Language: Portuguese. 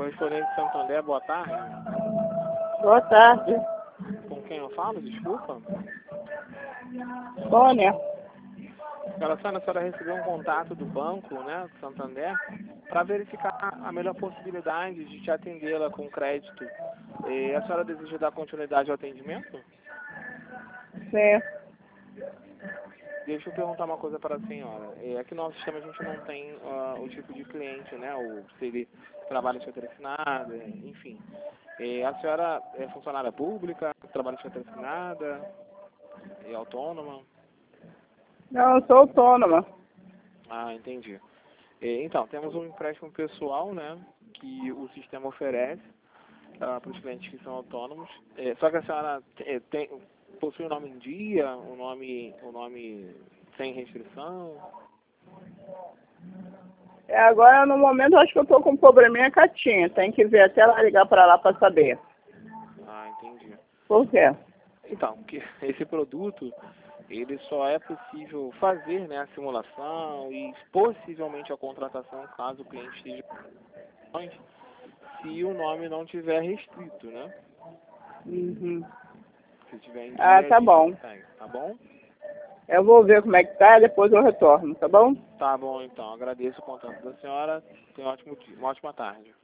Correspondente de Santander, boa tarde. Boa tarde. Com quem eu falo? Desculpa. Sônia. A senhora recebeu um contato do banco, né, Santander, para verificar a melhor possibilidade de te atendê-la com crédito. A senhora deseja dar continuidade ao atendimento? Sim. Deixa eu perguntar uma coisa para a senhora. Aqui no nosso sistema a gente não tem o tipo de cliente, né? Se ele trabalha de carteira assinada, enfim. A senhora é funcionária pública, trabalha de carteira assinada, é autônoma? Não, eu sou autônoma. Ah, entendi. Então, temos um empréstimo pessoal, né? Que o sistema oferece para os clientes que são autônomos. Só que a senhora possui o nome em dia, o nome sem restrição? Agora, no momento, eu acho que eu tô com um probleminha com a Tinha. Tem que ver até ela ligar para lá para saber. Ah, entendi. Por quê? Então, que esse produto, ele só é possível fazer, né, a simulação e possivelmente a contratação, caso o cliente esteja se o nome não tiver restrito, né? Uhum. Se tiver em Ah, dia, tá a gente bom. consegue, tá bom? Eu vou ver como é que tá e depois eu retorno, tá bom? Tá bom, então. Agradeço o contato da senhora. Tenha um ótimo dia, uma ótima tarde.